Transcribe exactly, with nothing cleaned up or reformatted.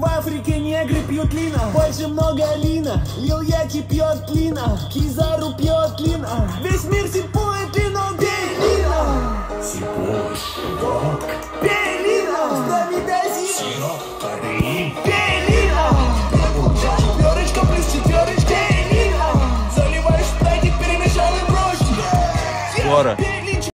Африке негры пьют лина, больше много лина. Лил Яки пьет клина, Кизару пьет лина. Весь мир сипует лино, пей лина. Сипуешь, вок, Пей лина, Сдавидази, сироп, пари. пей лина. Четверочка плюс четверочка, пей лина. Заливаешь в тазик, перемешал и брось. Скоро.